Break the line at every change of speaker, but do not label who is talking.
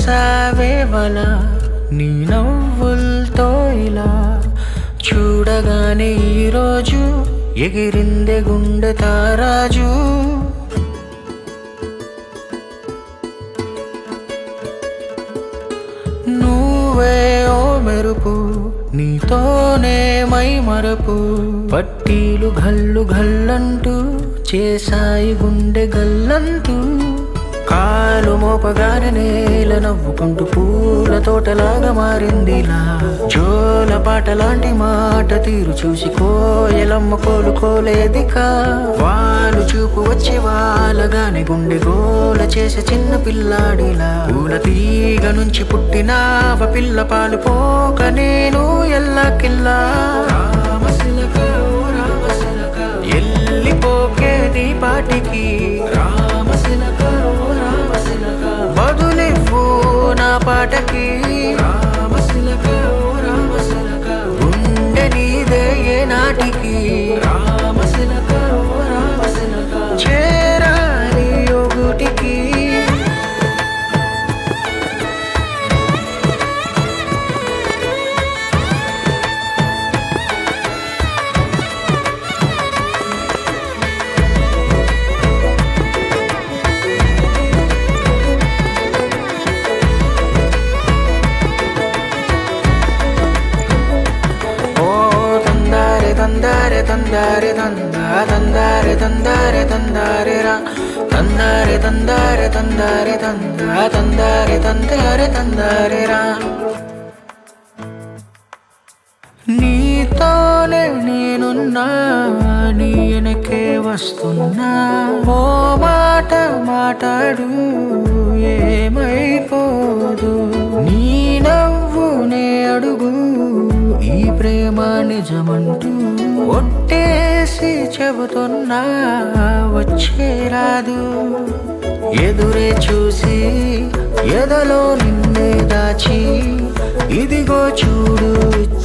వేసావేవల నీ నవ్వులతో ఇలా చూడగానే ఈరోజు ఎగిరిందే గుండె తారాజు నువ్వే ఓ మెరుపు నీతోనే మై మరపు పట్టీలు గల్లు గల్లంటూ చేసాయి గుండె గల్లంటూ కాలు మోపగానే నేల నవ్వుకుంటూ పూల తోటలాగా మారిందిలా జోల పాట లాంటి మాట తీరు చూసి కోయలమ్మ కోలుకోలేదికా వాళ్ళు చూపు వచ్చి వాళ్ళగానే గుండె గోల చేసే చిన్న పిల్లాడిలా పూల తీగ నుంచి పుట్టినావ పిల్ల పాలు పోక నేను ఎల్లకిల్లా రామశిలక ఓ రామశిలక ఎల్లిపోకే నీ పాటికి రామశిలక బదులివ్వు నా పాటకి రామశిలక ఓ రామశిలక గుండె నీదే ఏ నాటికి రామశిలక ఓ రామశిలక చేరాలి యోగుటికి తందారే తందారే తందా తందారే తందారే తందారే రా తందారే తందారే తందారే తందా తందారే తందారే తందారే రా నీతోనే నేనున్నా నీ వెనకే వస్తున్నా ఓ మాట మాట్లాడు ఏమైపోదు నీ నవ్వునే అడుగు ఈ ప్రేమ నిజమంటూ ఒట్టేసి చెబుతున్నా వచ్చేరాదు ఎదురే చూసి ఎదలో నిన్నే దాచి ఇదిగో చూడు